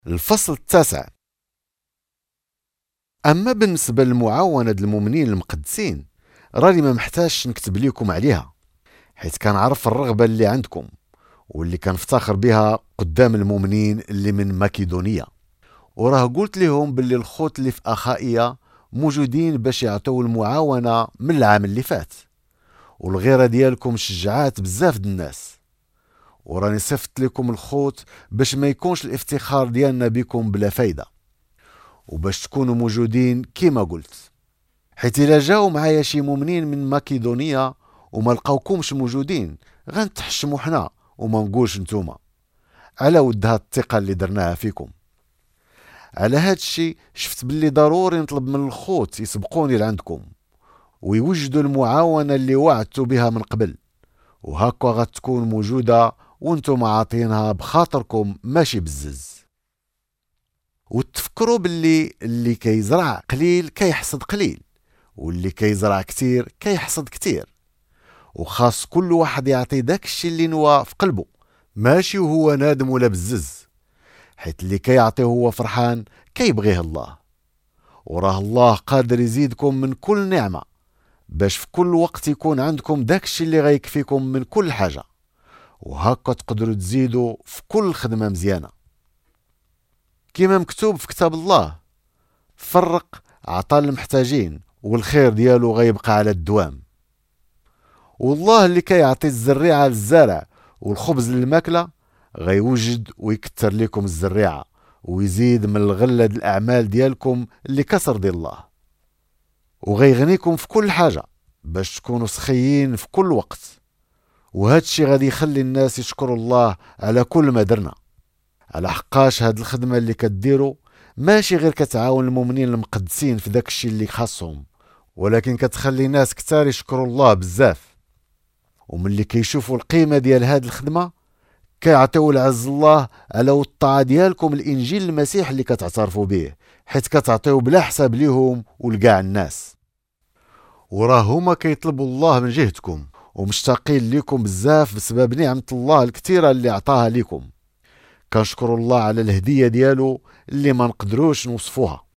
الفصل التاسع. أما بالنسبة للمعاونة المؤمنين المقدسين راني ما محتاجش نكتب لكم عليها، حيث كنعرف الرغبة اللي عندكم واللي كنفتخر بها قدام المؤمنين اللي من ماكيدونيا. وراه قلت لهم باللي الخوت اللي في أخائية موجودين باش يعطوا المعاونة من العام اللي فات، والغيرة ديالكم شجعات بزاف الناس. وراني صفت لكم الخوت باش ما يكونش الافتخار ديالنا بكم بلا فايدة، وباش تكونوا موجودين كيما قلت. حيث إلا جاو معايا شي مؤمنين من ماكيدونيا وما لقاوكمش موجودين غنتحشموا حنا وما نقولش نتوما على ود هاد الثقة اللي درناها فيكم. على هاد الشي شفت باللي ضروري نطلب من الخوت يسبقوني لعندكم ويوجدوا المعاونة اللي وعدتوا بها من قبل، وهكا غتكون موجودة وانتم عاطينها بخاطركم ماشي بالزز. وتفكروا باللي اللي كيزرع قليل كيحصد قليل، واللي كيزرع كتير كيحصد كتير، وخاص كل واحد يعطي داك الشي اللي نوى في قلبه، ماشي وهو نادم ولا بزز، حيت اللي كيعطي هو فرحان كيبغيه الله. وراه الله قادر يزيدكم من كل نعمة باش في كل وقت يكون عندكم داك الشي اللي غيكفيكم من كل حاجة، وهكا تقدروا تزيدوا في كل خدمة مزيانة. كما مكتوب في كتاب الله: فرق عطى المحتاجين والخير ديالو غيبقى على الدوام. والله اللي كيعطي الزريعة للزارع والخبز للماكلة غيوجد ويكتر لكم الزريعة ويزيد من الغلة الأعمال ديالكم اللي كسر دي الله، وغيغنيكم في كل حاجة باش تكونوا سخيين في كل وقت. وهادشي غادي يخلي الناس يشكروا الله على كل ما درنا، على حقاش هاد الخدمة اللي كديروا ماشي غير كتعاون المؤمنين المقدسين في داك الشي اللي خاصهم، ولكن كتخلي ناس كتار يشكروا الله بزاف. وملي كيشوفوا القيمة ديال هاد الخدمة كيعطيو العز الله على الطاعة ديالكم الإنجيل المسيح اللي كتعترفوا به، حيث كتعطيو بلا حساب ليهم ولكاع الناس. وراه هما كيطلبوا الله من جهتكم ومشتاقين ليكم بزاف بسبب نعمة الله الكثيرة اللي عطاها ليكم. كنشكر الله على الهدية ديالو اللي ما نقدروش نوصفوها.